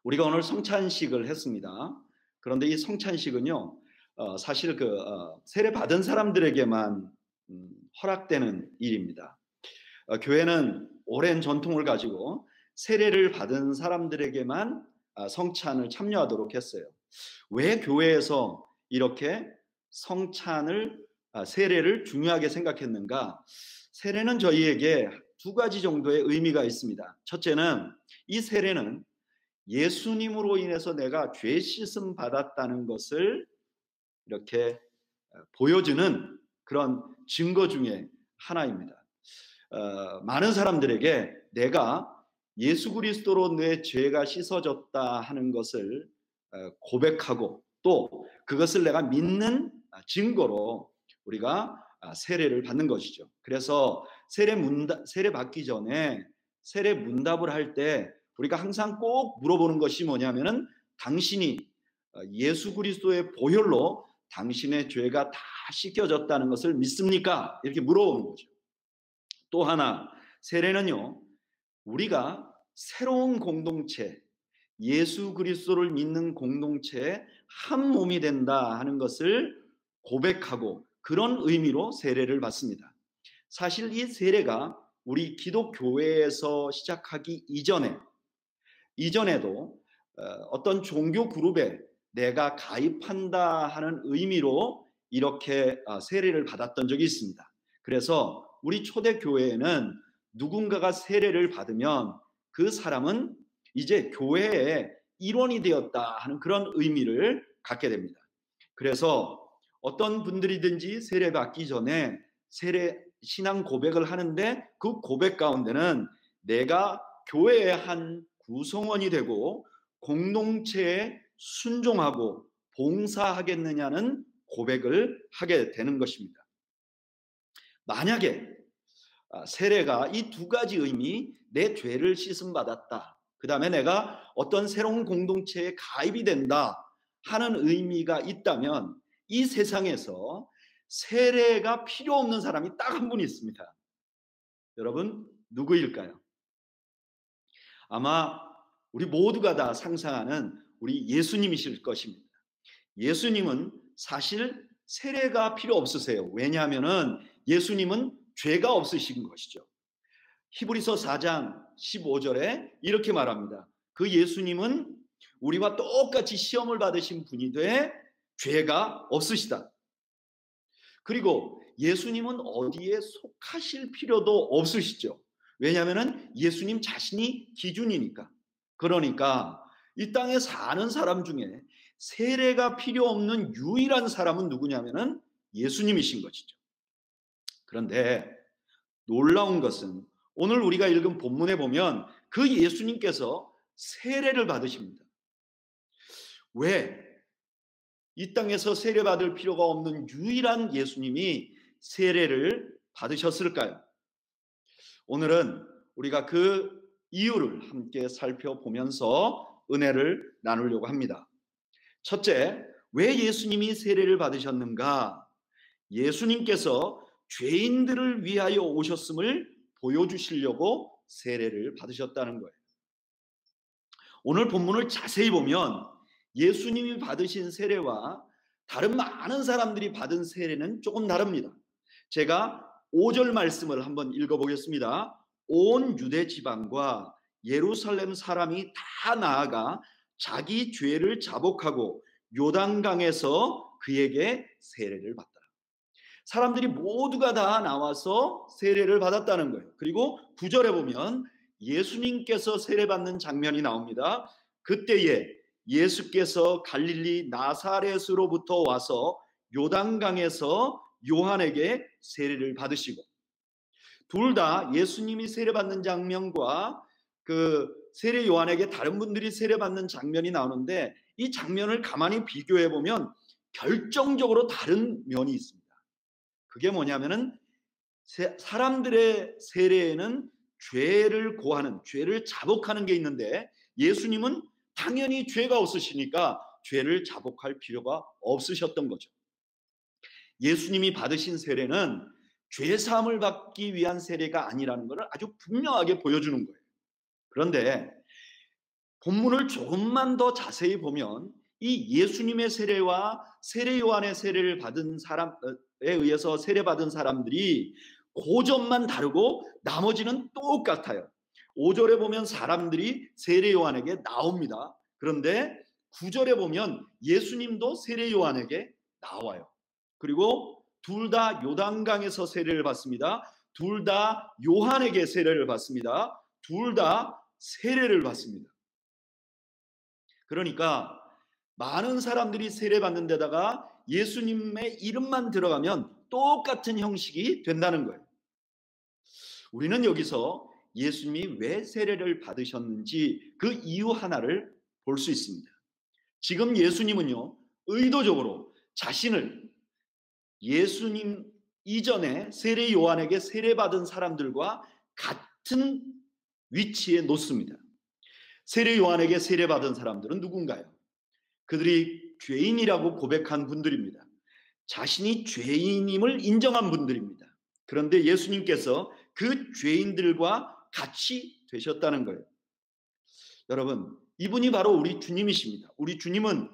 우리가 오늘 성찬식을 했습니다. 그런데 이 성찬식은요, 사실 세례 받은 사람들에게만 허락되는 일입니다. 교회는 오랜 전통을 가지고 세례를 받은 사람들에게만 성찬을 참여하도록 했어요. 왜 교회에서 이렇게 세례를 중요하게 생각했는가? 세례는 저희에게 두 가지 정도의 의미가 있습니다. 첫째는 이 세례는 예수님으로 인해서 내가 죄 씻음 받았다는 것을 이렇게 보여주는 그런 증거 중에 하나입니다. 많은 사람들에게 내가 예수 그리스도로 내 죄가 씻어졌다 하는 것을 고백하고 또 그것을 내가 믿는 증거로 우리가 세례를 받는 것이죠. 그래서 세례 받기 전에 세례 문답을 할 때 우리가 항상 꼭 물어보는 것이 뭐냐면은 당신이 예수 그리스도의 보혈로 당신의 죄가 다 씻겨졌다는 것을 믿습니까? 이렇게 물어보는 거죠. 또 하나, 세례는요, 우리가 새로운 공동체, 예수 그리스도를 믿는 공동체의 한 몸이 된다 하는 것을 고백하고 그런 의미로 세례를 받습니다. 사실 이 세례가 우리 기독교회에서 시작하기 이전에도 어떤 종교 그룹에 내가 가입한다 하는 의미로 이렇게 세례를 받았던 적이 있습니다. 그래서 우리 초대교회에는 누군가가 세례를 받으면 그 사람은 이제 교회의 일원이 되었다 하는 그런 의미를 갖게 됩니다. 그래서 어떤 분들이든지 세례 받기 전에 신앙 고백을 하는데 그 고백 가운데는 내가 교회의 한 구성원이 되고 공동체에 순종하고 봉사하겠느냐는 고백을 하게 되는 것입니다. 만약에 세례가 이 두 가지 의미, 내 죄를 씻음 받았다, 그 다음에 내가 어떤 새로운 공동체에 가입이 된다 하는 의미가 있다면 이 세상에서 세례가 필요 없는 사람이 딱 한 분 있습니다. 여러분, 누구일까요? 아마 우리 모두가 다 상상하는 우리 예수님이실 것입니다. 예수님은 사실 세례가 필요 없으세요. 왜냐하면 예수님은 죄가 없으신 것이죠. 히브리서 4장 15절에 이렇게 말합니다. 그 예수님은 우리와 똑같이 시험을 받으신 분이 돼 죄가 없으시다. 그리고 예수님은 어디에 속하실 필요도 없으시죠. 왜냐하면 예수님 자신이 기준이니까. 그러니까 이 땅에 사는 사람 중에 세례가 필요 없는 유일한 사람은 누구냐면은 예수님이신 것이죠. 그런데 놀라운 것은 오늘 우리가 읽은 본문에 보면 그 예수님께서 세례를 받으십니다. 왜? 이 땅에서 세례받을 필요가 없는 유일한 예수님이 세례를 받으셨을까요? 오늘은 우리가 그 이유를 함께 살펴보면서 은혜를 나누려고 합니다. 첫째, 왜 예수님이 세례를 받으셨는가? 예수님께서 죄인들을 위하여 오셨음을 보여주시려고 세례를 받으셨다는 거예요. 오늘 본문을 자세히 보면 예수님이 받으신 세례와 다른 많은 사람들이 받은 세례는 조금 다릅니다. 제가 5절 말씀을 한번 읽어보겠습니다. 온 유대 지방과 예루살렘 사람이 다 나아가 자기 죄를 자복하고 요단강에서 그에게 세례를 받더라. 사람들이 모두가 다 나와서 세례를 받았다는 거예요. 그리고 9절에 보면 예수님께서 세례받는 장면이 나옵니다. 그때에 예수께서 갈릴리 나사렛으로부터 와서 요단강에서 요한에게 세례를 받으시고, 둘 다 예수님이 세례받는 장면과 그 세례 요한에게 다른 분들이 세례받는 장면이 나오는데 이 장면을 가만히 비교해 보면 결정적으로 다른 면이 있습니다. 그게 뭐냐면은 사람들의 세례에는 죄를 고하는, 죄를 자복하는 게 있는데 예수님은 당연히 죄가 없으시니까 죄를 자복할 필요가 없으셨던 거죠. 예수님이 받으신 세례는 죄 사함을 받기 위한 세례가 아니라는 것을 아주 분명하게 보여주는 거예요. 그런데 본문을 조금만 더 자세히 보면 이 예수님의 세례와 세례 요한의 세례를 받은 사람에 의해서 세례받은 사람들이 그 점만 다르고 나머지는 똑같아요. 5절에 보면 사람들이 세례 요한에게 나옵니다. 그런데 9절에 보면 예수님도 세례 요한에게 나와요. 그리고 둘 다 요단강에서 세례를 받습니다. 둘 다 요한에게 세례를 받습니다. 둘 다 세례를 받습니다. 그러니까 많은 사람들이 세례받는 데다가 예수님의 이름만 들어가면 똑같은 형식이 된다는 거예요. 우리는 여기서 예수님이 왜 세례를 받으셨는지 그 이유 하나를 볼 수 있습니다. 지금 예수님은요, 의도적으로 자신을 예수님 이전에 세례 요한에게 세례받은 사람들과 같은 위치에 놓습니다. 세례 요한에게 세례받은 사람들은 누군가요? 그들이 죄인이라고 고백한 분들입니다. 자신이 죄인임을 인정한 분들입니다. 그런데 예수님께서 그 죄인들과 같이 되셨다는 거예요. 여러분, 이분이 바로 우리 주님이십니다. 우리 주님은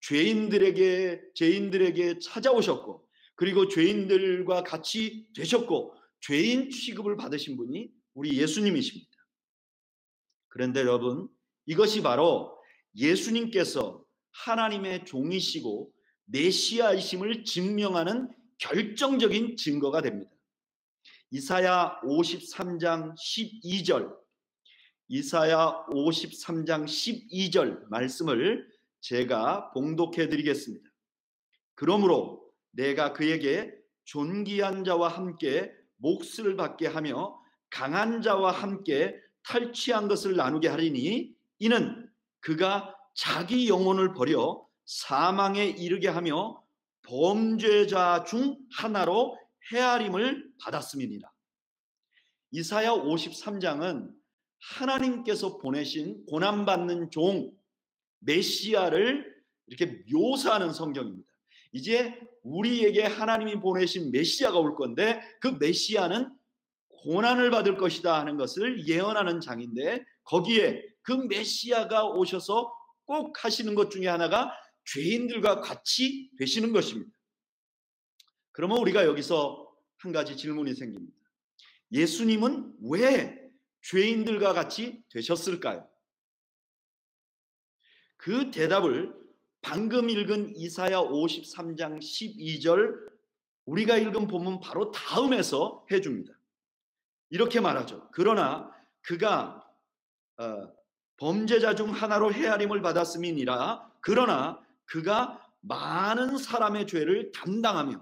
죄인들에게 찾아오셨고, 그리고 죄인들과 같이 되셨고, 죄인 취급을 받으신 분이 우리 예수님이십니다. 그런데 여러분, 이것이 바로 예수님께서 하나님의 종이시고 메시아이심을 증명하는 결정적인 증거가 됩니다. 이사야 53장 12절, 이사야 53장 12절 말씀을 제가 봉독해 드리겠습니다. 그러므로 내가 그에게 존귀한 자와 함께 몫을 받게 하며 강한 자와 함께 탈취한 것을 나누게 하리니 이는 그가 자기 영혼을 버려 사망에 이르게 하며 범죄자 중 하나로 헤아림을 받았음이니라. 이사야 53장은 하나님께서 보내신 고난받는 종 메시아를 이렇게 묘사하는 성경입니다. 이제 우리에게 하나님이 보내신 메시아가 올 건데 그 메시아는 고난을 받을 것이다 하는 것을 예언하는 장인데, 거기에 그 메시아가 오셔서 꼭 하시는 것 중에 하나가 죄인들과 같이 되시는 것입니다. 그러면 우리가 여기서 한 가지 질문이 생깁니다. 예수님은 왜 죄인들과 같이 되셨을까요? 그 대답을 방금 읽은 이사야 53장 12절 우리가 읽은 본문 바로 다음에서 해줍니다. 이렇게 말하죠. 그러나 그가 범죄자 중 하나로 헤아림을 받았음이니라. 그러나 그가 많은 사람의 죄를 담당하며,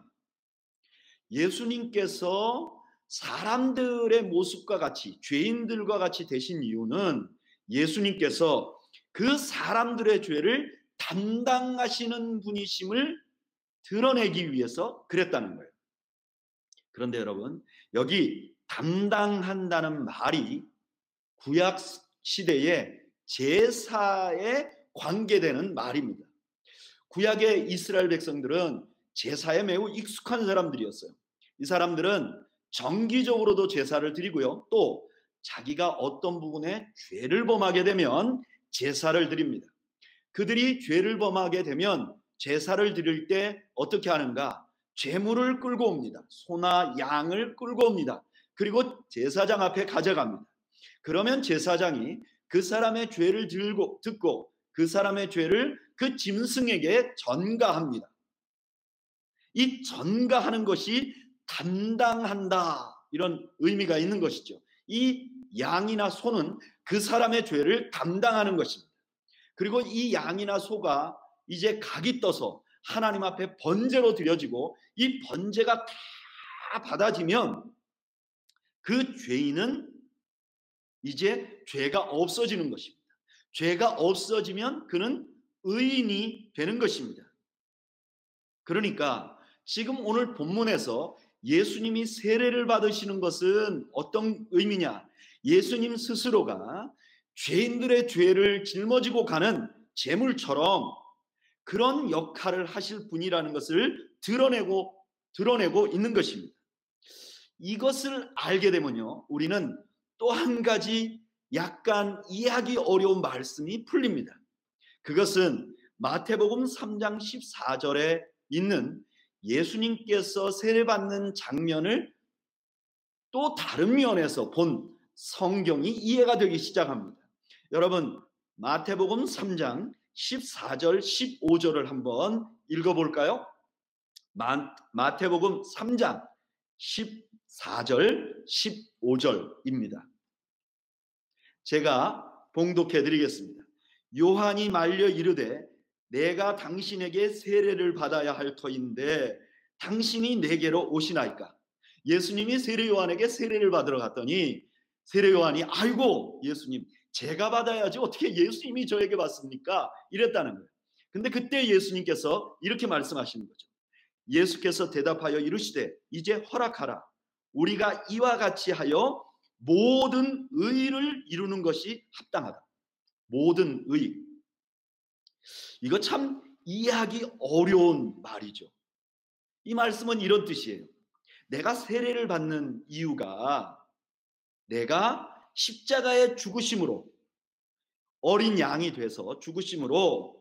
예수님께서 사람들의 모습과 같이 죄인들과 같이 되신 이유는 예수님께서 그 사람들의 죄를 담당하시는 분이심을 드러내기 위해서 그랬다는 거예요. 그런데 여러분, 여기 담당한다는 말이 구약 시대의 제사에 관계되는 말입니다. 구약의 이스라엘 백성들은 제사에 매우 익숙한 사람들이었어요. 이 사람들은 정기적으로도 제사를 드리고요, 또 자기가 어떤 부분에 죄를 범하게 되면 제사를 드립니다. 그들이 죄를 범하게 되면 제사를 드릴 때 어떻게 하는가? 제물을 끌고 옵니다. 소나 양을 끌고 옵니다. 그리고 제사장 앞에 가져갑니다. 그러면 제사장이 그 사람의 죄를 듣고 그 사람의 죄를 그 짐승에게 전가합니다. 이 전가하는 것이 담당한다, 이런 의미가 있는 것이죠. 이 양이나 소는 그 사람의 죄를 담당하는 것입니다. 그리고 이 양이나 소가 이제 각이 떠서 하나님 앞에 번제로 드려지고 이 번제가 다 받아지면 그 죄인은 이제 죄가 없어지는 것입니다. 죄가 없어지면 그는 의인이 되는 것입니다. 그러니까 지금 오늘 본문에서 예수님이 세례를 받으시는 것은 어떤 의미냐? 예수님 스스로가 죄인들의 죄를 짊어지고 가는 제물처럼 그런 역할을 하실 분이라는 것을 드러내고 있는 것입니다. 이것을 알게 되면요, 우리는 또 한 가지 약간 이해하기 어려운 말씀이 풀립니다. 그것은 마태복음 3장 14절에 있는 예수님께서 세례받는 장면을 또 다른 면에서 본 성경이 이해가 되기 시작합니다. 여러분, 마태복음 3장 14절 15절을 한번 읽어볼까요? 마태복음 3장 14절 15절입니다. 제가 봉독해 드리겠습니다. 요한이 말려 이르되 내가 당신에게 세례를 받아야 할 터인데 당신이 내게로 오시나이까? 예수님이 세례 요한에게 세례를 받으러 갔더니 세례 요한이 아이고 예수님 제가 받아야지 어떻게 예수님이 저에게 받습니까? 이랬다는 거예요. 근데 그때 예수님께서 이렇게 말씀하시는 거죠. 예수께서 대답하여 이르시되 이제 허락하라. 우리가 이와 같이 하여 모든 의를 이루는 것이 합당하다. 모든 의. 이거 참 이해하기 어려운 말이죠. 이 말씀은 이런 뜻이에요. 내가 세례를 받는 이유가 내가 십자가의 죽으심으로 어린 양이 돼서 죽으심으로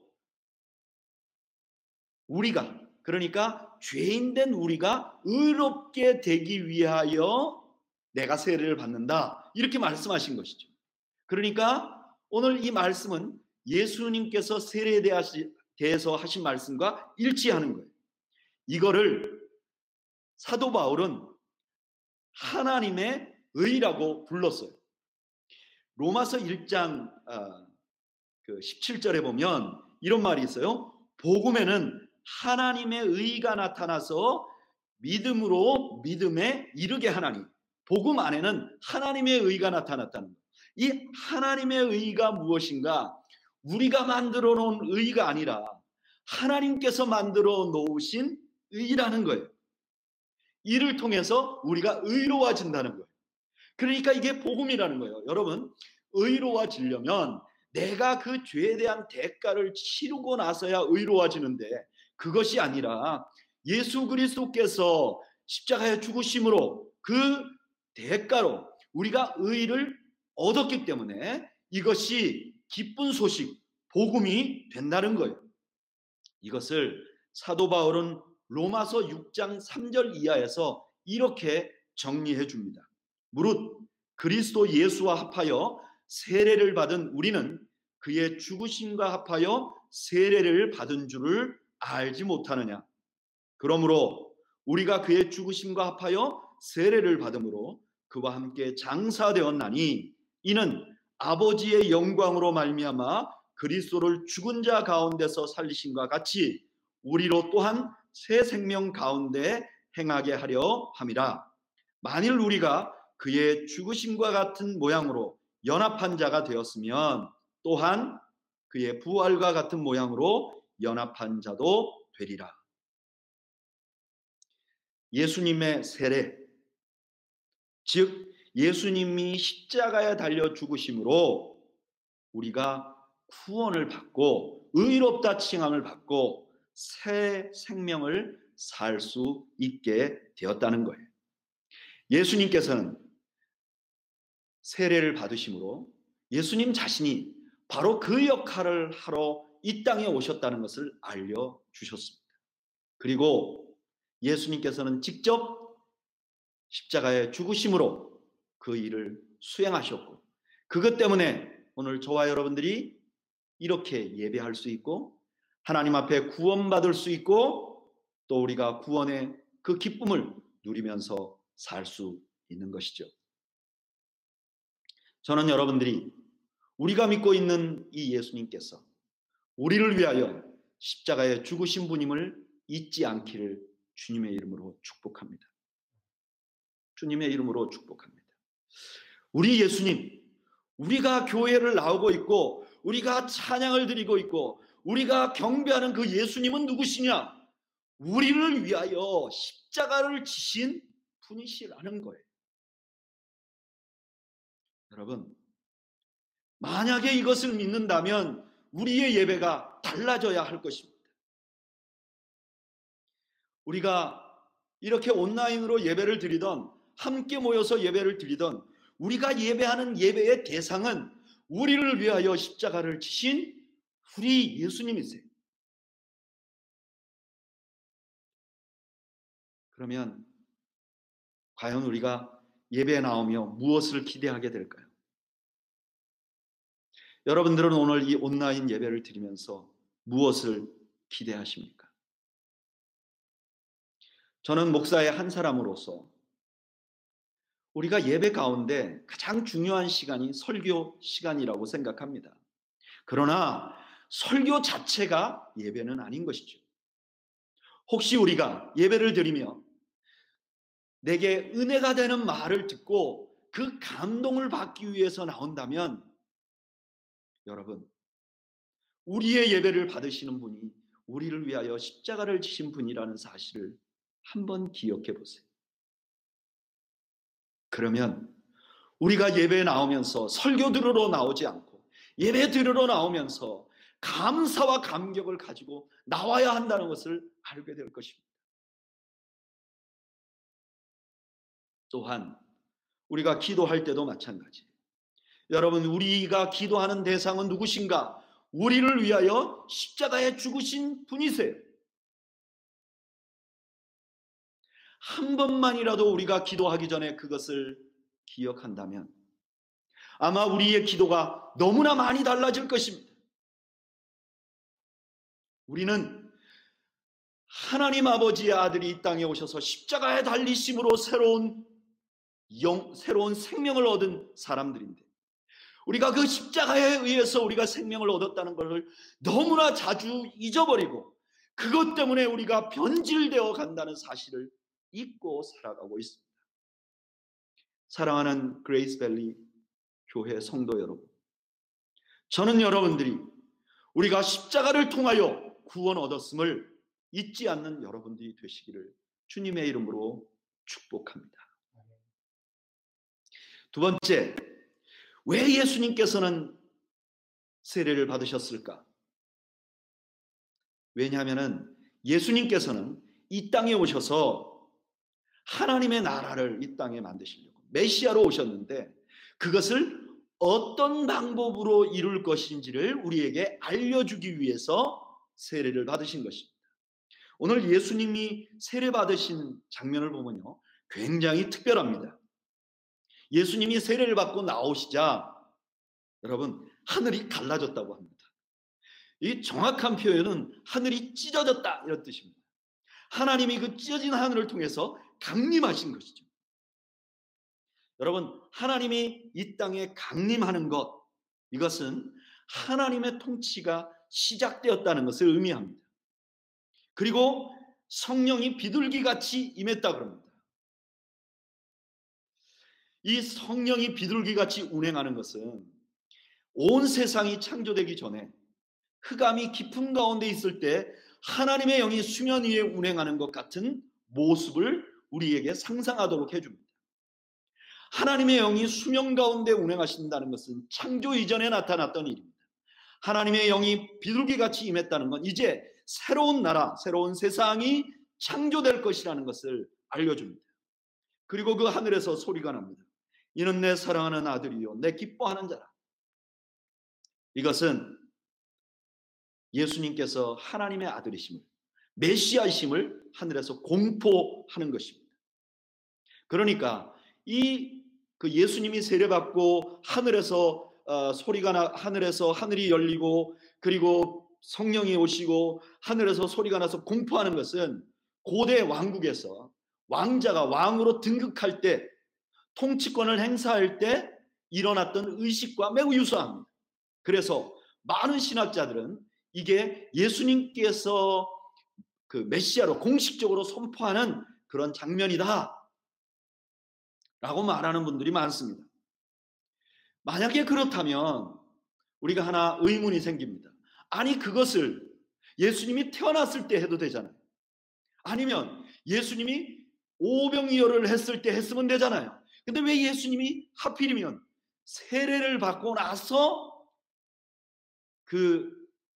우리가 그러니까 죄인된 우리가 의롭게 되기 위하여 내가 세례를 받는다. 이렇게 말씀하신 것이죠. 그러니까 오늘 이 말씀은 예수님께서 세례에 대해서 하신 말씀과 일치하는 거예요. 이거를 사도 바울은 하나님의 의라고 불렀어요. 로마서 1장 17절에 보면 이런 말이 있어요. 복음에는 하나님의 의가 나타나서 믿음으로 믿음에 이르게 하나니 복음 안에는 하나님의 의가 나타났다는 거예요. 이 하나님의 의가 무엇인가? 우리가 만들어 놓은 의가 아니라 하나님께서 만들어 놓으신 의라는 거예요. 이를 통해서 우리가 의로워진다는 거예요. 그러니까 이게 복음이라는 거예요. 여러분, 의로워지려면 내가 그 죄에 대한 대가를 치르고 나서야 의로워지는데 그것이 아니라 예수 그리스도께서 십자가에 죽으심으로 그 대가로 우리가 의를 얻었기 때문에 이것이 기쁜 소식, 복음이 된다는 거예요. 이것을 사도 바울은 로마서 6장 3절 이하에서 이렇게 정리해 줍니다. 무릇 그리스도 예수와 합하여 세례를 받은 우리는 그의 죽으심과 합하여 세례를 받은 줄을 알지 못하느냐. 그러므로 우리가 그의 죽으심과 합하여 세례를 받음으로 그와 함께 장사되었나니 이는 아버지의 영광으로 말미암아 그리스도를 죽은 자 가운데서 살리심과 같이 우리로 또한 새 생명 가운데 행하게 하려 함이라. 만일 우리가 그의 죽으심과 같은 모양으로 연합한 자가 되었으면 또한 그의 부활과 같은 모양으로 연합한 자도 되리라. 예수님의 세례, 즉 예수님이 십자가에 달려 죽으심으로 우리가 구원을 받고 의롭다 칭함을 받고 새 생명을 살 수 있게 되었다는 거예요. 예수님께서는 세례를 받으심으로 예수님 자신이 바로 그 역할을 하러 이 땅에 오셨다는 것을 알려주셨습니다. 그리고 예수님께서는 직접 십자가에 죽으심으로 그 일을 수행하셨고 그것 때문에 오늘 저와 여러분들이 이렇게 예배할 수 있고 하나님 앞에 구원받을 수 있고 또 우리가 구원의 그 기쁨을 누리면서 살 수 있는 것이죠. 저는 여러분들이 우리가 믿고 있는 이 예수님께서 우리를 위하여 십자가에 죽으신 분임을 잊지 않기를 주님의 이름으로 축복합니다. 주님의 이름으로 축복합니다. 우리 예수님, 우리가 교회를 나오고 있고 우리가 찬양을 드리고 있고 우리가 경배하는 그 예수님은 누구시냐? 우리를 위하여 십자가를 지신 분이시라는 거예요. 여러분, 만약에 이것을 믿는다면 우리의 예배가 달라져야 할 것입니다. 우리가 이렇게 온라인으로 예배를 드리던 함께 모여서 예배를 드리던 우리가 예배하는 예배의 대상은 우리를 위하여 십자가를 지신 우리 예수님이세요. 그러면 과연 우리가 예배에 나오며 무엇을 기대하게 될까요? 여러분들은 오늘 이 온라인 예배를 드리면서 무엇을 기대하십니까? 저는 목사의 한 사람으로서 우리가 예배 가운데 가장 중요한 시간이 설교 시간이라고 생각합니다. 그러나 설교 자체가 예배는 아닌 것이죠. 혹시 우리가 예배를 드리며 내게 은혜가 되는 말을 듣고 그 감동을 받기 위해서 나온다면 여러분, 우리의 예배를 받으시는 분이 우리를 위하여 십자가를 지신 분이라는 사실을 한번 기억해 보세요. 그러면 우리가 예배에 나오면서 설교 들으러 나오지 않고 예배 들으러 나오면서 감사와 감격을 가지고 나와야 한다는 것을 알게 될 것입니다. 또한 우리가 기도할 때도 마찬가지. 여러분, 우리가 기도하는 대상은 누구신가? 우리를 위하여 십자가에 죽으신 분이세요. 한 번만이라도 우리가 기도하기 전에 그것을 기억한다면 아마 우리의 기도가 너무나 많이 달라질 것입니다. 우리는 하나님 아버지의 아들이 이 땅에 오셔서 십자가에 달리심으로 새로운 생명을 얻은 사람들인데 우리가 그 십자가에 의해서 우리가 생명을 얻었다는 것을 너무나 자주 잊어버리고 그것 때문에 우리가 변질되어 간다는 사실을 잊고 살아가고 있습니다. 사랑하는 그레이스밸리 교회 성도 여러분, 저는 여러분들이 우리가 십자가를 통하여 구원 얻었음을 잊지 않는 여러분들이 되시기를 주님의 이름으로 축복합니다. 두 번째, 왜 예수님께서는 세례를 받으셨을까? 왜냐하면 예수님께서는 이 땅에 오셔서 하나님의 나라를 이 땅에 만드시려고 메시아로 오셨는데 그것을 어떤 방법으로 이룰 것인지를 우리에게 알려주기 위해서 세례를 받으신 것입니다. 오늘 예수님이 세례 받으신 장면을 보면요, 굉장히 특별합니다. 예수님이 세례를 받고 나오시자 여러분, 하늘이 갈라졌다고 합니다. 이 정확한 표현은 하늘이 찢어졌다 이런 뜻입니다. 하나님이 그 찢어진 하늘을 통해서 강림하신 것이죠. 여러분, 하나님이 이 땅에 강림하는 것, 이것은 하나님의 통치가 시작되었다는 것을 의미합니다. 그리고 성령이 비둘기같이 임했다 그럽니다. 이 성령이 비둘기같이 운행하는 것은 온 세상이 창조되기 전에 흑암이 깊은 가운데 있을 때 하나님의 영이 수면 위에 운행하는 것 같은 모습을 우리에게 상상하도록 해줍니다. 하나님의 영이 수면 가운데 운행하신다는 것은 창조 이전에 나타났던 일입니다. 하나님의 영이 비둘기같이 임했다는 건 이제 새로운 나라, 새로운 세상이 창조될 것이라는 것을 알려줍니다. 그리고 그 하늘에서 소리가 납니다. 이는 내 사랑하는 아들이요 내 기뻐하는 자라. 이것은 예수님께서 하나님의 아들이심을, 메시아이심을 하늘에서 공포하는 것입니다. 그러니까 그 예수님이 세례받고 하늘에서 하늘에서 하늘이 열리고 그리고 성령이 오시고 하늘에서 소리가 나서 공포하는 것은 고대 왕국에서 왕자가 왕으로 등극할 때 통치권을 행사할 때 일어났던 의식과 매우 유사합니다. 그래서 많은 신학자들은 이게 예수님께서 그 메시아로 공식적으로 선포하는 그런 장면이다 라고 말하는 분들이 많습니다. 만약에 그렇다면 우리가 하나 의문이 생깁니다. 아니, 그것을 예수님이 태어났을 때 해도 되잖아요. 아니면 예수님이 오병이어를 했을 때 했으면 되잖아요. 근데 왜 예수님이 하필이면 세례를 받고 나서 그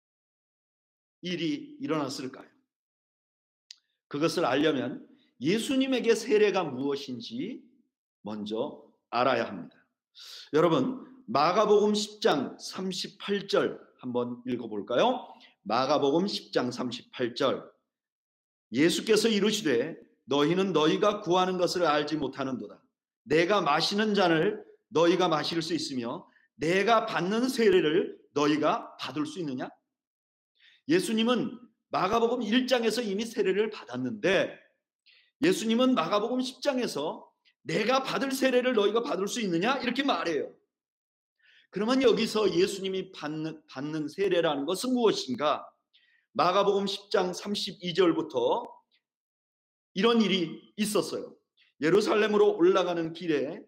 일이 일어났을까요? 그것을 알려면 예수님에게 세례가 무엇인지 먼저 알아야 합니다. 여러분, 마가복음 10장 38절 한번 읽어볼까요? 마가복음 10장 38절. 예수께서 이르시되 너희는 너희가 구하는 것을 알지 못하는도다. 내가 마시는 잔을 너희가 마실 수 있으며 내가 받는 세례를 너희가 받을 수 있느냐? 예수님은 마가복음 1장에서 이미 세례를 받았는데 예수님은 마가복음 10장에서 내가 받을 세례를 너희가 받을 수 있느냐? 이렇게 말해요. 그러면 여기서 예수님이 받는 세례라는 것은 무엇인가? 마가복음 10장 32절부터 이런 일이 있었어요. 예루살렘으로 올라가는 길에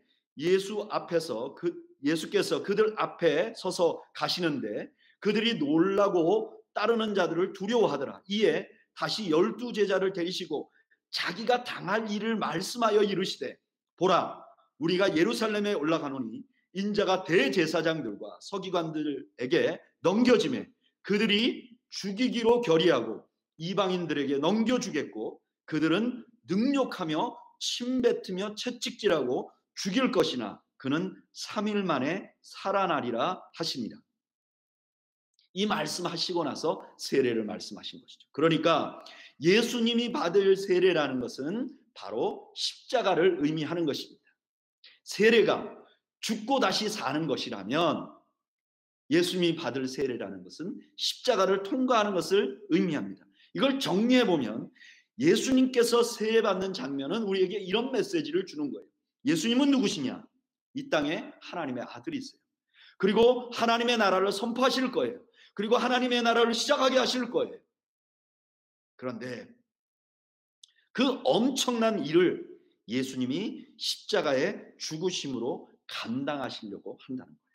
예수께서 그들 앞에 서서 가시는데 그들이 놀라고 따르는 자들을 두려워하더라. 이에 다시 12제자를 데리시고 자기가 당할 일을 말씀하여 이르시되 보라, 우리가 예루살렘에 올라가노니 인자가 대제사장들과 서기관들에게 넘겨지매 그들이 죽이기로 결의하고 이방인들에게 넘겨주겠고 그들은 능욕하며 침뱉으며 채찍질하고 죽일 것이나 그는 3일 만에 살아나리라 하십니다. 이 말씀하시고 나서 세례를 말씀하신 것이죠. 그러니까 예수님이 받을 세례라는 것은 바로 십자가를 의미하는 것입니다. 세례가 죽고 다시 사는 것이라면 예수님이 받을 세례라는 것은 십자가를 통과하는 것을 의미합니다. 이걸 정리해 보면 예수님께서 세례받는 장면은 우리에게 이런 메시지를 주는 거예요. 예수님은 누구시냐? 이 땅에 하나님의 아들이 있어요. 그리고 하나님의 나라를 선포하실 거예요. 그리고 하나님의 나라를 시작하게 하실 거예요. 그런데 그 엄청난 일을 예수님이 십자가의 죽으심으로 감당하시려고 한다는 거예요.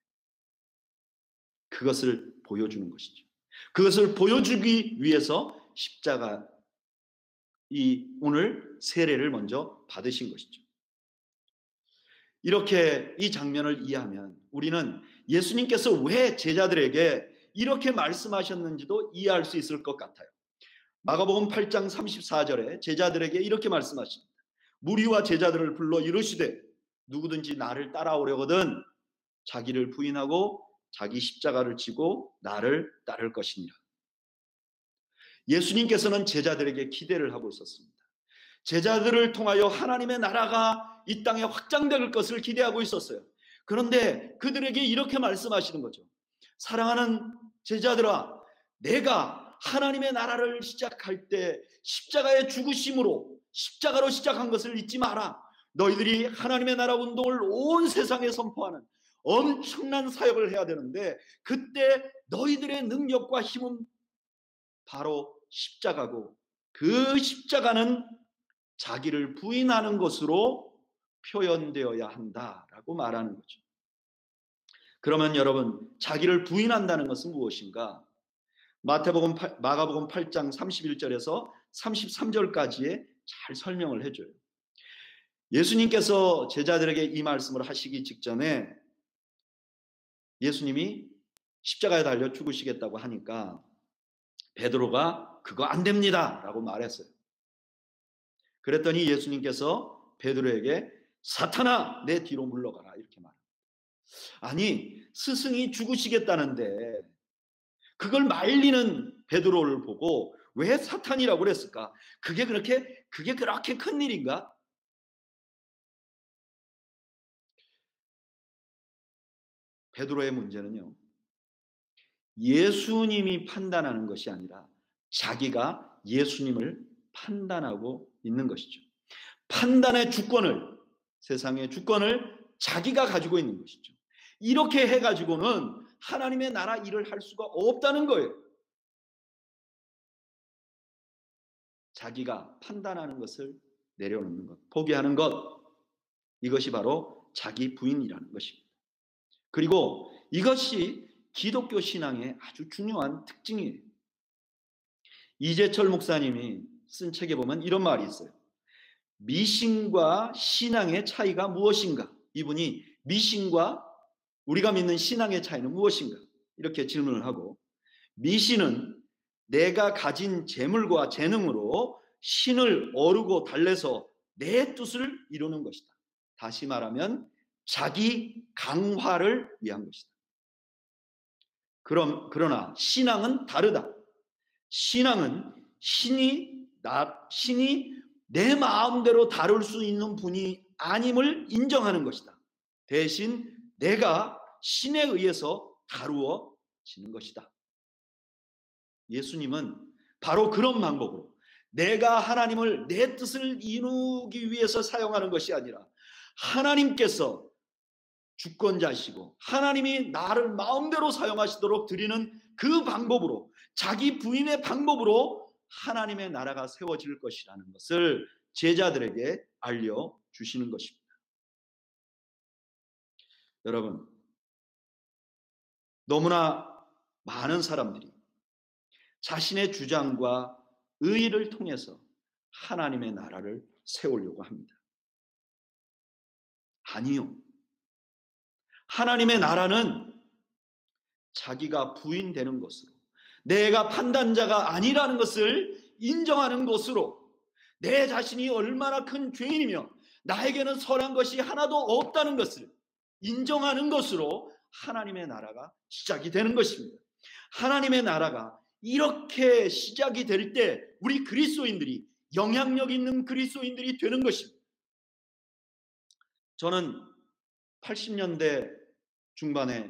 그것을 보여주는 것이죠. 그것을 보여주기 위해서 십자가 오늘 세례를 먼저 받으신 것이죠. 이렇게 이 장면을 이해하면 우리는 예수님께서 왜 제자들에게 이렇게 말씀하셨는지도 이해할 수 있을 것 같아요. 마가복음 8장 34절에 제자들에게 이렇게 말씀하십니다. 무리와 제자들을 불러 이르시되 누구든지 나를 따라오려거든 자기를 부인하고 자기 십자가를 지고 나를 따를 것이니라. 예수님께서는 제자들에게 기대를 하고 있었습니다. 제자들을 통하여 하나님의 나라가 이 땅에 확장될 것을 기대하고 있었어요. 그런데 그들에게 이렇게 말씀하시는 거죠. 사랑하는 제자들아, 내가 하나님의 나라를 시작할 때 십자가의 죽으심으로 십자가로 시작한 것을 잊지 마라. 너희들이 하나님의 나라 운동을 온 세상에 선포하는 엄청난 사역을 해야 되는데 그때 너희들의 능력과 힘은 바로 십자가고 그 십자가는 자기를 부인하는 것으로 표현되어야 한다라고 말하는 거죠. 그러면 여러분, 자기를 부인한다는 것은 무엇인가? 마가복음 8장 31절에서 33절까지에 잘 설명을 해줘요. 예수님께서 제자들에게 이 말씀을 하시기 직전에 예수님이 십자가에 달려 죽으시겠다고 하니까 베드로가 그거 안 됩니다 라고 말했어요. 그랬더니 예수님께서 베드로에게 사탄아 내 뒤로 물러가라 이렇게 말합니다. 아니 스승이 죽으시겠다는데 그걸 말리는 베드로를 보고 왜 사탄이라고 그랬을까? 그게 그렇게 큰 일인가? 베드로의 문제는요. 예수님이 판단하는 것이 아니라 자기가 예수님을 판단하고 있는 것이죠. 판단의 주권을, 세상의 주권을 자기가 가지고 있는 것이죠. 이렇게 해가지고는 하나님의 나라 일을 할 수가 없다는 거예요. 자기가 판단하는 것을 내려놓는 것, 포기하는 것, 이것이 바로 자기 부인이라는 것입니다. 그리고 이것이 기독교 신앙의 아주 중요한 특징이에요. 이재철 목사님이 쓴 책에 보면 이런 말이 있어요. 미신과 신앙의 차이가 무엇인가? 이분이 미신과 우리가 믿는 신앙의 차이는 무엇인가? 이렇게 질문을 하고 미신은 내가 가진 재물과 재능으로 신을 어루고 달래서 내 뜻을 이루는 것이다. 다시 말하면 자기 강화를 위한 것이다. 그러나 신앙은 다르다. 신앙은 신이 내 마음대로 다룰 수 있는 분이 아님을 인정하는 것이다. 대신 내가 신에 의해서 다루어지는 것이다. 예수님은 바로 그런 방법으로 내가 하나님을 내 뜻을 이루기 위해서 사용하는 것이 아니라 하나님께서 주권자시고 하나님이 나를 마음대로 사용하시도록 드리는 그 방법으로, 자기 부인의 방법으로 하나님의 나라가 세워질 것이라는 것을 제자들에게 알려주시는 것입니다. 여러분, 너무나 많은 사람들이 자신의 주장과 의의를 통해서 하나님의 나라를 세우려고 합니다. 아니요. 하나님의 나라는 자기가 부인되는 것으로, 내가 판단자가 아니라는 것을 인정하는 것으로, 내 자신이 얼마나 큰 죄인이며 나에게는 선한 것이 하나도 없다는 것을 인정하는 것으로 하나님의 나라가 시작이 되는 것입니다. 하나님의 나라가 이렇게 시작이 될 때 우리 그리스도인들이 영향력 있는 그리스도인들이 되는 것입니다. 저는 80년대 중반에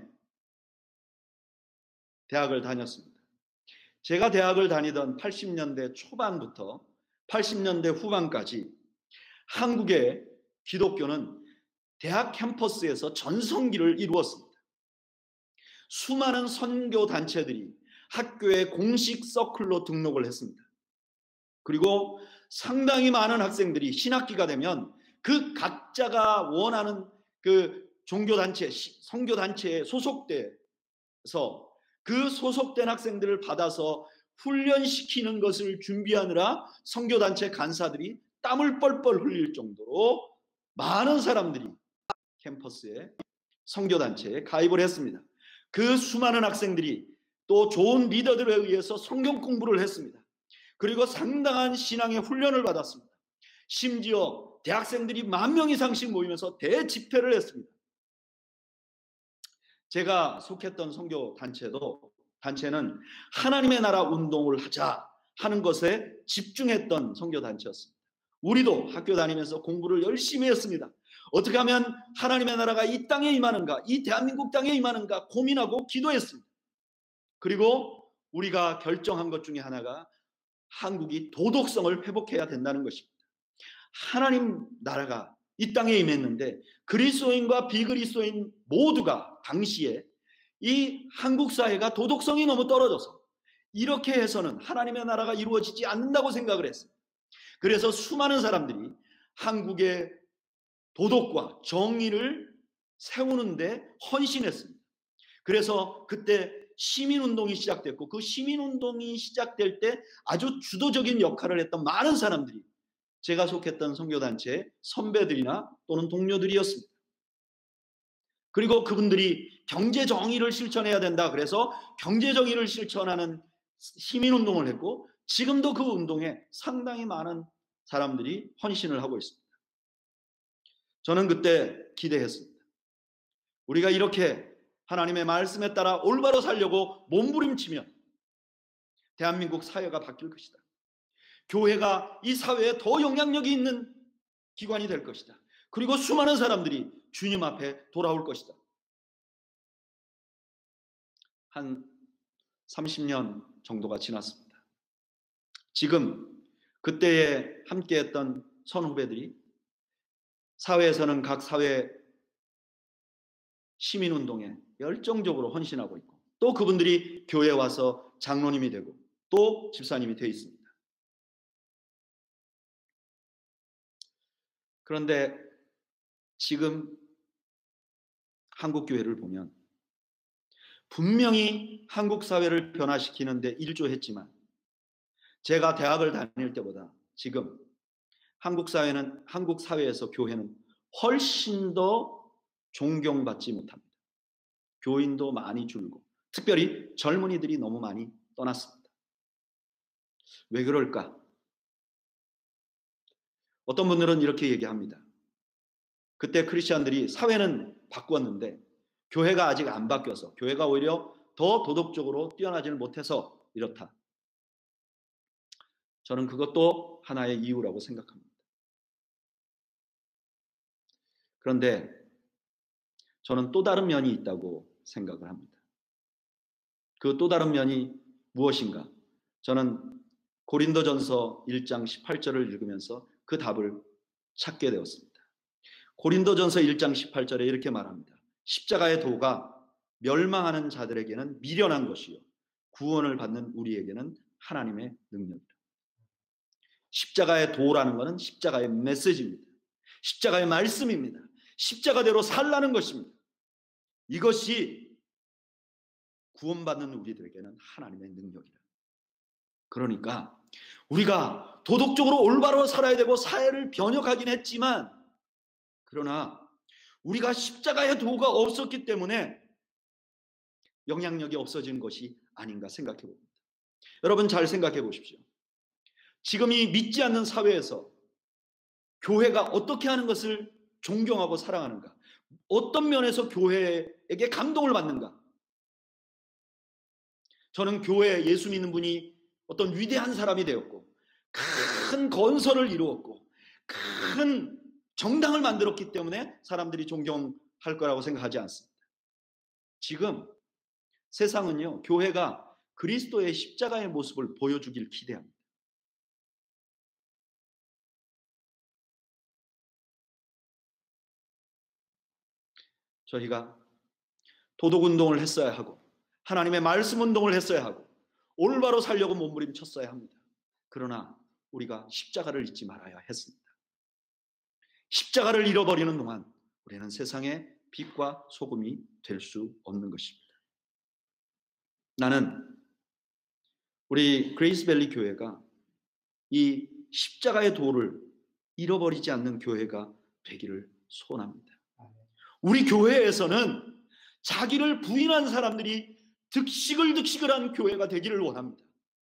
대학을 다녔습니다. 제가 대학을 다니던 80년대 초반부터 80년대 후반까지 한국의 기독교는 대학 캠퍼스에서 전성기를 이루었습니다. 수많은 선교 단체들이 학교의 공식 서클로 등록을 했습니다. 그리고 상당히 많은 학생들이 신학기가 되면 그 각자가 원하는 그 종교단체, 선교단체에 소속돼서 그 소속된 학생들을 받아서 훈련시키는 것을 준비하느라 선교단체 간사들이 땀을 뻘뻘 흘릴 정도로 많은 사람들이 캠퍼스에 선교단체에 가입을 했습니다. 그 수많은 학생들이 또 좋은 리더들에 의해서 성경 공부를 했습니다. 그리고 상당한 신앙의 훈련을 받았습니다. 심지어 대학생들이 10,000명 이상씩 모이면서 대집회를 했습니다. 제가 속했던 선교 단체는 하나님의 나라 운동을 하자 하는 것에 집중했던 선교 단체였습니다. 우리도 학교 다니면서 공부를 열심히 했습니다. 어떻게 하면 하나님의 나라가 이 땅에 임하는가, 이 대한민국 땅에 임하는가 고민하고 기도했습니다. 그리고 우리가 결정한 것 중에 하나가 한국이 도덕성을 회복해야 된다는 것입니다. 하나님 나라가 이 땅에 임했는데 그리스도인과 비그리스도인 모두가 당시에 이 한국 사회가 도덕성이 너무 떨어져서 이렇게 해서는 하나님의 나라가 이루어지지 않는다고 생각을 했습니다. 그래서 수많은 사람들이 한국의 도덕과 정의를 세우는데 헌신했습니다. 그래서 그때 시민운동이 시작됐고 그 시민운동이 시작될 때 아주 주도적인 역할을 했던 많은 사람들이 제가 속했던 선교단체의 선배들이나 또는 동료들이었습니다. 그리고 그분들이 경제정의를 실천해야 된다 그래서 경제정의를 실천하는 시민운동을 했고 지금도 그 운동에 상당히 많은 사람들이 헌신을 하고 있습니다. 저는 그때 기대했습니다. 우리가 이렇게 하나님의 말씀에 따라 올바로 살려고 몸부림치면 대한민국 사회가 바뀔 것이다. 교회가 이 사회에 더 영향력이 있는 기관이 될 것이다. 그리고 수많은 사람들이 주님 앞에 돌아올 것이다. 한 30년 정도가 지났습니다. 지금 그때에 함께했던 선후배들이 사회에서는 각 사회 시민운동에 열정적으로 헌신하고 있고 또 그분들이 교회에 와서 장로님이 되고 또 집사님이 되어 있습니다. 그런데 지금 한국 교회를 보면 분명히 한국 사회를 변화시키는데 일조했지만 제가 대학을 다닐 때보다 지금 한국 사회에서 교회는 훨씬 더 존경받지 못합니다. 교인도 많이 줄고 특별히 젊은이들이 너무 많이 떠났습니다. 왜 그럴까? 어떤 분들은 이렇게 얘기합니다. 그때 크리스천들이 사회는 바꾸었는데 교회가 아직 안 바뀌어서, 교회가 오히려 더 도덕적으로 뛰어나지를 못해서 이렇다. 저는 그것도 하나의 이유라고 생각합니다. 그런데 저는 또 다른 면이 있다고 생각을 합니다. 그 또 다른 면이 무엇인가? 저는 고린도전서 1장 18절을 읽으면서 그 답을 찾게 되었습니다. 고린도전서 1장 18절에 이렇게 말합니다. 십자가의 도가 멸망하는 자들에게는 미련한 것이요 구원을 받는 우리에게는 하나님의 능력이다. 십자가의 도라는 것은 십자가의 메시지입니다. 십자가의 말씀입니다. 십자가대로 살라는 것입니다. 이것이 구원받는 우리들에게는 하나님의 능력이다. 그러니까 우리가 도덕적으로 올바로 살아야 되고 사회를 변혁하긴 했지만, 그러나 우리가 십자가의 도가 없었기 때문에 영향력이 없어진 것이 아닌가 생각해 봅니다. 여러분 잘 생각해 보십시오. 지금 이 믿지 않는 사회에서 교회가 어떻게 하는 것을 존경하고 사랑하는가? 어떤 면에서 교회에게 감동을 받는가? 저는 교회에 예수 믿는 분이 어떤 위대한 사람이 되었고 큰 건설을 이루었고 큰 정당을 만들었기 때문에 사람들이 존경할 거라고 생각하지 않습니다. 지금 세상은요, 교회가 그리스도의 십자가의 모습을 보여주길 기대합니다. 저희가 도덕운동을 했어야 하고 하나님의 말씀운동을 했어야 하고 올바로 살려고 몸부림쳤어야 합니다. 그러나 우리가 십자가를 잊지 말아야 했습니다. 십자가를 잃어버리는 동안 우리는 세상의 빛과 소금이 될 수 없는 것입니다. 나는 우리 그레이스밸리 교회가 이 십자가의 도를 잃어버리지 않는 교회가 되기를 소원합니다. 우리 교회에서는 자기를 부인한 사람들이 득식을 한 교회가 되기를 원합니다.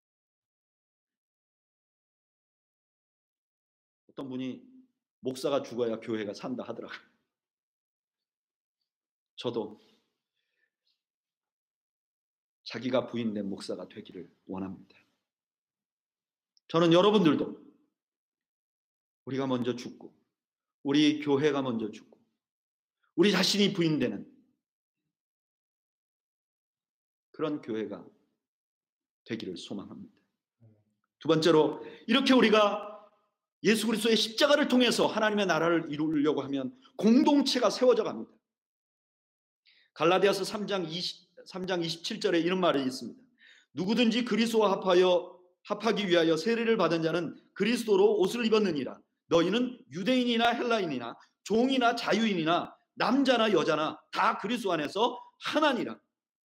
어떤 분이 목사가 죽어야 교회가 산다 하더라고요. 저도 자기가 부인된 목사가 되기를 원합니다. 저는 여러분들도 우리가 먼저 죽고 우리 교회가 먼저 죽고 우리 자신이 부인되는 그런 교회가 되기를 소망합니다. 두 번째로, 이렇게 우리가 예수 그리스도의 십자가를 통해서 하나님의 나라를 이루려고 하면 공동체가 세워져 갑니다. 갈라디아서 3장 27절에 이런 말이 있습니다. 누구든지 그리스도와 합하기 위하여 세례를 받은 자는 그리스도로 옷을 입었느니라. 너희는 유대인이나 헬라인이나 종이나 자유인이나 남자나 여자나 다 그리스도 안에서 하나니라.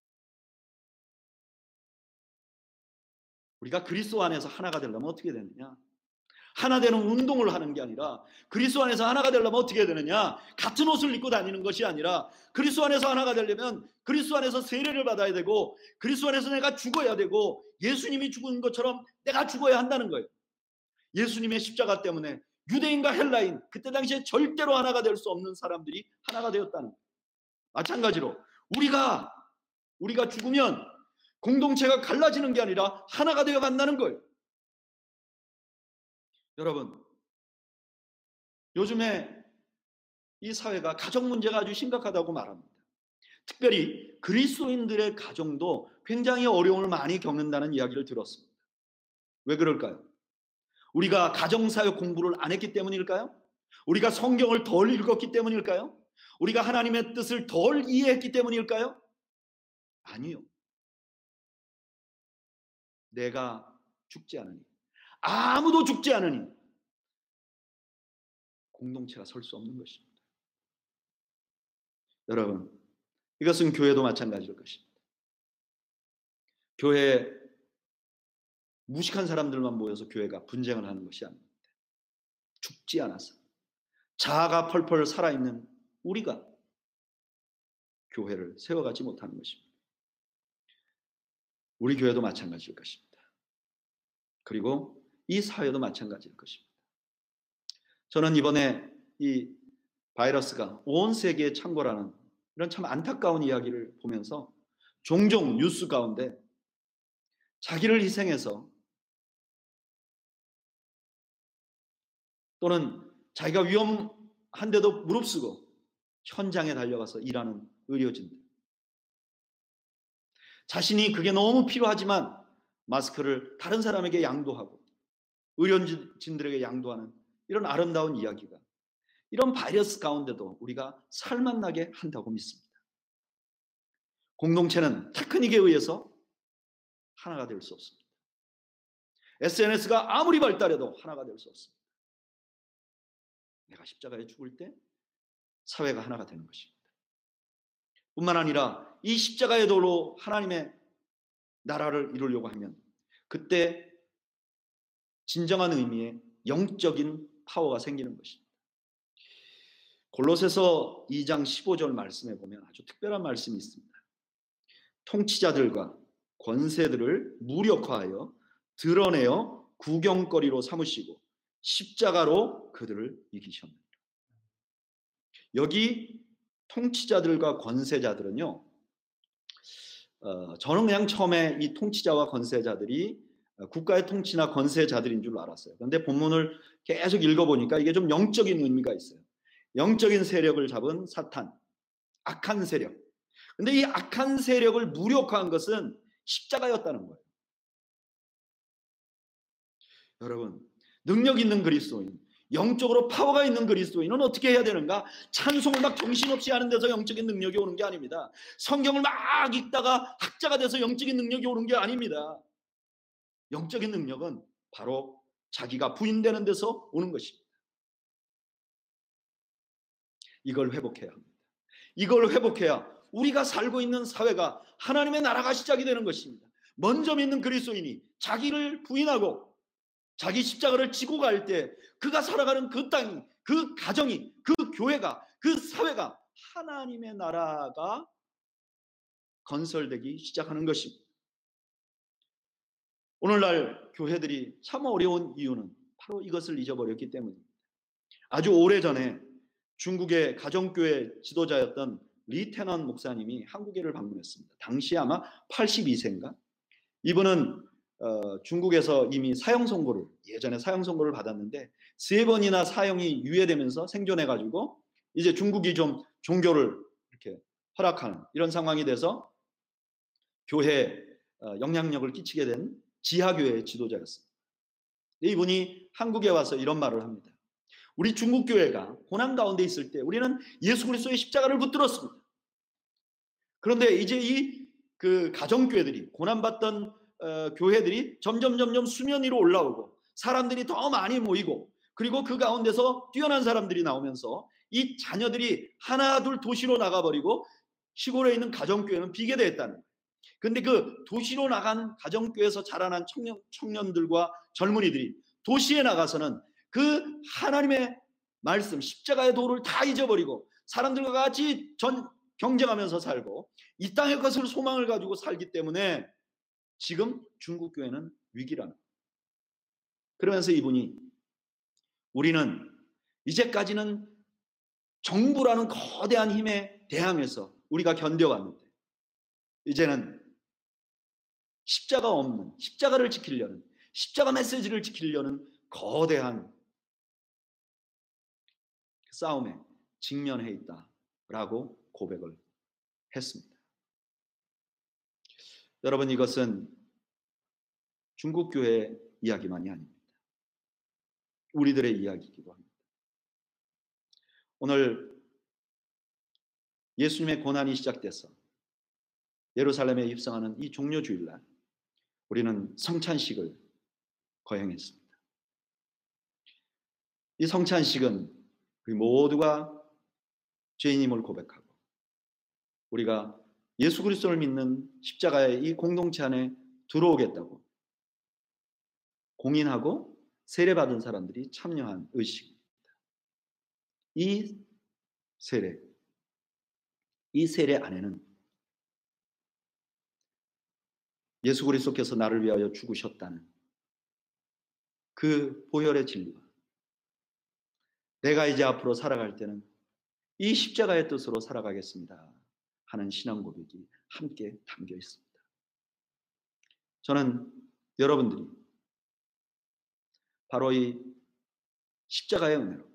우리가 그리스도 안에서 하나가 되려면 어떻게 되느냐? 하나 되는 운동을 하는 게 아니라 그리스도 안에서 하나가 되려면 어떻게 되느냐? 같은 옷을 입고 다니는 것이 아니라 그리스도 안에서 하나가 되려면 그리스도 안에서 세례를 받아야 되고 그리스도 안에서 내가 죽어야 되고 예수님이 죽은 것처럼 내가 죽어야 한다는 거예요. 예수님의 십자가 때문에 유대인과 헬라인, 그때 당시에 절대로 하나가 될 수 없는 사람들이 하나가 되었다는 거예요. 마찬가지로 우리가 죽으면 공동체가 갈라지는 게 아니라 하나가 되어 간다는 거예요. 여러분, 요즘에 이 사회가 가정 문제가 아주 심각하다고 말합니다. 특별히 그리스도인들의 가정도 굉장히 어려움을 많이 겪는다는 이야기를 들었습니다. 왜 그럴까요? 우리가 가정사역 공부를 안 했기 때문일까요? 우리가 성경을 덜 읽었기 때문일까요? 우리가 하나님의 뜻을 덜 이해했기 때문일까요? 아니요. 내가 죽지 않으니, 아무도 죽지 않으니 공동체가 설 수 없는 것입니다. 여러분, 이것은 교회도 마찬가지일 것입니다. 교회에 무식한 사람들만 모여서 교회가 분쟁을 하는 것이 아닙니다. 죽지 않아서 자아가 펄펄 살아있는 우리가 교회를 세워가지 못하는 것입니다. 우리 교회도 마찬가지일 것입니다. 그리고 이 사회도 마찬가지일 것입니다. 저는 이번에 이 바이러스가 온 세계에 창궐하는 이런 참 안타까운 이야기를 보면서 종종 뉴스 가운데 자기를 희생해서 또는 자기가 위험한데도 무릅쓰고 현장에 달려가서 일하는 의료진들, 자신이 그게 너무 필요하지만 마스크를 다른 사람에게 양도하고 의료진들에게 양도하는 이런 아름다운 이야기가 이런 바이러스 가운데도 우리가 살만나게 한다고 믿습니다. 공동체는 테크닉에 의해서 하나가 될 수 없습니다. SNS가 아무리 발달해도 하나가 될 수 없습니다. 내가 십자가에 죽을 때 사회가 하나가 되는 것입니다. 뿐만 아니라 이 십자가의 도로 하나님의 나라를 이루려고 하면 그때 진정한 의미의 영적인 파워가 생기는 것입니다. 골로새서 2장 15절 말씀에 보면 아주 특별한 말씀이 있습니다. 통치자들과 권세들을 무력화하여 드러내어 구경거리로 삼으시고 십자가로 그들을 이기셨느니라. 여기 통치자들과 권세자들은요, 저는 그냥 처음에 이 통치자와 권세자들이 국가의 통치나 권세자들인 줄 알았어요. 그런데 본문을 계속 읽어보니까 이게 좀 영적인 의미가 있어요. 영적인 세력을 잡은 사탄, 악한 세력. 근데 이 악한 세력을 무력화한 것은 십자가였다는 거예요. 여러분, 능력 있는 그리스도인, 영적으로 파워가 있는 그리스도인은 어떻게 해야 되는가? 찬송을 막 정신없이 하는 데서 영적인 능력이 오는 게 아닙니다. 성경을 막 읽다가 학자가 돼서 영적인 능력이 오는 게 아닙니다. 영적인 능력은 바로 자기가 부인되는 데서 오는 것입니다. 이걸 회복해야 합니다. 이걸 회복해야 우리가 살고 있는 사회가 하나님의 나라가 시작이 되는 것입니다. 먼저 믿는 그리스도인이 자기를 부인하고 자기 십자가를 지고 갈 때 그가 살아가는 그 땅이, 그 가정이, 그 교회가, 그 사회가 하나님의 나라가 건설되기 시작하는 것입니다. 오늘날 교회들이 참 어려운 이유는 바로 이것을 잊어버렸기 때문입니다. 아주 오래전에 중국의 가정교회 지도자였던 리테넌 목사님이 한국에를 방문했습니다. 당시 아마 82세인가? 이분은 중국에서 이미 사형 선고를, 예전에 사형 선고를 받았는데 3번이나 사형이 유예되면서 생존해가지고 이제 중국이 좀 종교를 이렇게 허락하는 이런 상황이 돼서 교회에 영향력을 끼치게 된 지하교회의 지도자였습니다. 이분이 한국에 와서 이런 말을 합니다. 우리 중국 교회가 고난 가운데 있을 때 우리는 예수 그리스도의 십자가를 붙들었습니다. 그런데 이제 이 그 가정교회들이, 고난받던 교회들이 점점 수면 위로 올라오고 사람들이 더 많이 모이고, 그리고 그 가운데서 뛰어난 사람들이 나오면서 이 자녀들이 하나 둘 도시로 나가버리고 시골에 있는 가정교회는 비게 되었다는 거예요. 그런데 그 도시로 나간 가정교회에서 자라난 청년들과 젊은이들이 도시에 나가서는 그 하나님의 말씀, 십자가의 도를 다 잊어버리고 사람들과 같이 경쟁하면서 살고 이 땅의 것을 소망을 가지고 살기 때문에 지금 중국 교회는 위기라는 거예요. 그러면서 이분이, 우리는 이제까지는 정부라는 거대한 힘에 대항해서 우리가 견뎌왔는데 이제는 십자가 없는, 십자가를 지키려는, 십자가 메시지를 지키려는 거대한 싸움에 직면해 있다라고 고백을 했습니다. 여러분, 이것은 중국 교회의 이야기만이 아닙니다. 우리들의 이야기이기도 합니다. 오늘 예수님의 고난이 시작돼서 예루살렘에 입성하는 이 종료주일날 우리는 성찬식을 거행했습니다. 이 성찬식은 우리 모두가 죄인임을 고백하고 우리가 예수 그리스도를 믿는 십자가의 이 공동체 안에 들어오겠다고 공인하고 세례받은 사람들이 참여한 의식입니다. 이 세례 안에는 예수 그리스도께서 나를 위하여 죽으셨다는 그 보혈의 진리와 내가 이제 앞으로 살아갈 때는 이 십자가의 뜻으로 살아가겠습니다 하는 신앙 고백이 함께 담겨 있습니다. 저는 여러분들이 바로 이 십자가의 은혜로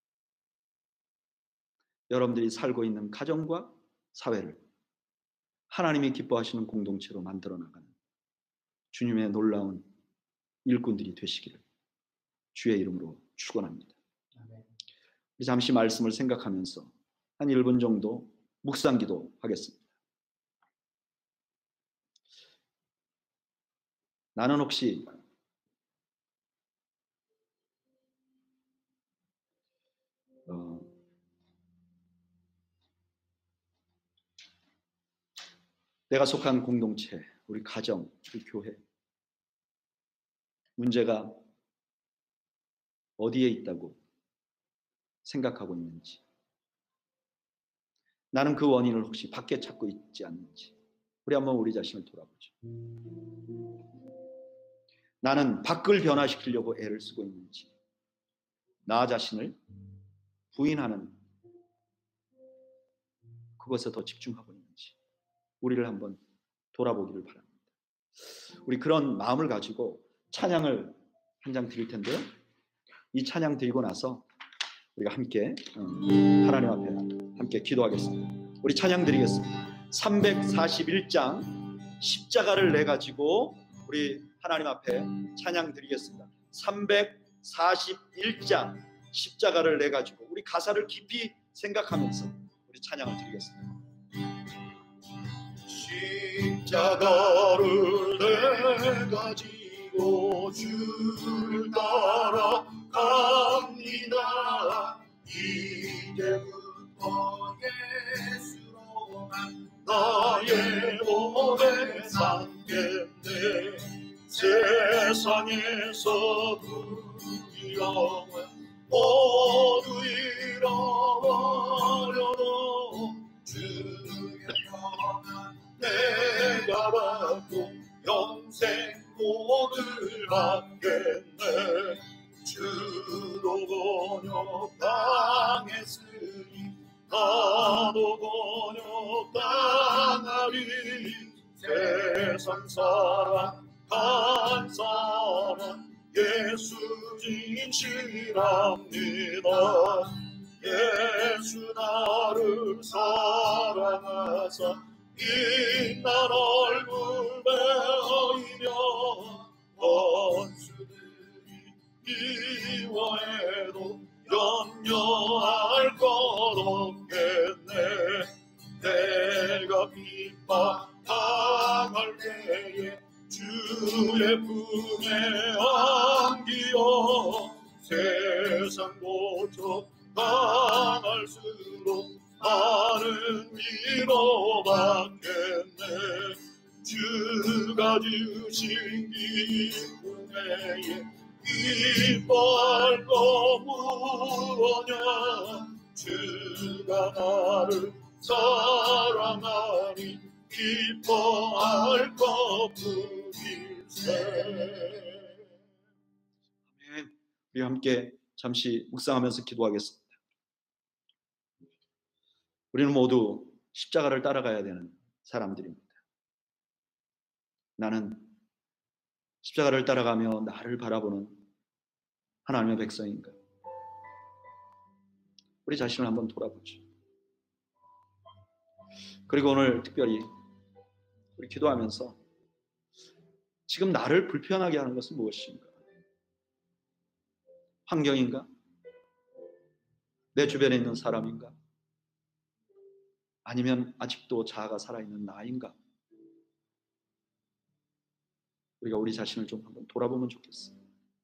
여러분들이 살고 있는 가정과 사회를 하나님이 기뻐하시는 공동체로 만들어 나가는 주님의 놀라운 일꾼들이 되시기를 주의 이름으로 축원합니다. 우리 잠시 말씀을 생각하면서 한 1분 정도 묵상 기도하겠습니다. 나는 혹시 내가 속한 공동체, 우리 가정, 우리 교회 문제가 어디에 있다고 생각하고 있는지, 나는 그 원인을 혹시 밖에 찾고 있지 않는지 우리 한번 우리 자신을 돌아보죠. 나는 밖을 변화시키려고 애를 쓰고 있는지, 나 자신을 부인하는 그것에 더 집중하고 있는지 우리를 한번 돌아보기를 바랍니다. 우리 그런 마음을 가지고 찬양을 한 장 드릴 텐데요. 이 찬양 드리고 나서 우리가 함께 하나님 앞에 함께 기도하겠습니다. 우리 찬양 드리겠습니다. 341장 십자가를 내 가지고 우리 하나님 앞에 찬양 드리겠습니다. 341장 십자가를 내 가지고 우리 가사를 깊이 생각하면서 우리 찬양을 드리겠습니다. 십자가를 내 가지고 주를 따라갑니다. 이제부터 예수로만 나의 몸에 삼겠네. 세상에서 두려움은 모두 잃어버려도 주의 평안 내가 받고 영생 복을 받겠네. 주도 번역당했으니 나도 번역당하리. 세상 사랑 한 사람 예수 진실합니다. 예수 나를 사랑하사 빛난 얼굴 배이며 원수들이 미워해도 염려할 것 없겠네. 내가 핍박당할 때에 주의 품에 안기어 세상 고쳐 당할수록 나는 위로받겠네. 주가 주신 기쁨에 기뻐할 거 무엇냐. 주가 나를 사랑하니 기뻐할 것뿐일세. 아멘. 우리 함께 잠시 묵상하면서 기도하겠습니다. 우리는 모두 십자가를 따라가야 되는 사람들입니다. 나는 십자가를 따라가며 나를 바라보는 하나님의 백성인가? 우리 자신을 한번 돌아보죠. 그리고 오늘 특별히 우리 기도하면서 지금 나를 불편하게 하는 것은 무엇인가? 환경인가? 내 주변에 있는 사람인가? 아니면 아직도 자아가 살아있는 나인가? 우리가 우리 자신을 좀 한번 돌아보면 좋겠어요.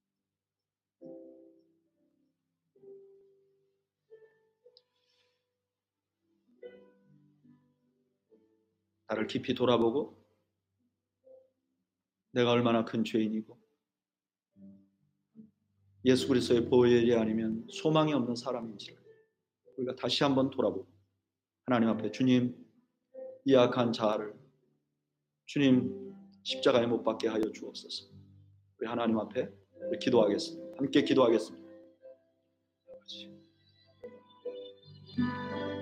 나를 깊이 돌아보고 내가 얼마나 큰 죄인이고 예수 그리스도의 보혈이 아니면 소망이 없는 사람인지를 우리가 다시 한번 돌아보고 하나님 앞에 주님, 이 악한 자아를 주님 십자가에 못 박게 하여 주옵소서. 우리 하나님 앞에 함께 기도하겠습니다.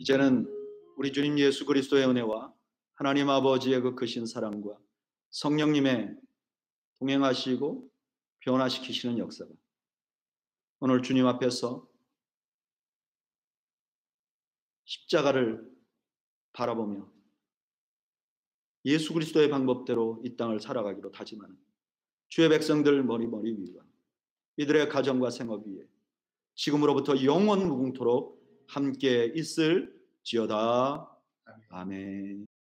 이제는 우리 주님 예수 그리스도의 은혜와 하나님 아버지의 그 크신 사랑과 성령님의 동행하시고 변화시키시는 역사가 오늘 주님 앞에서 십자가를 바라보며 예수 그리스도의 방법대로 이 땅을 살아가기로 다짐하는 주의 백성들 머리 위와 이들의 가정과 생업 위에 지금으로부터 영원 무궁토록 함께 있을지어다. 아멘.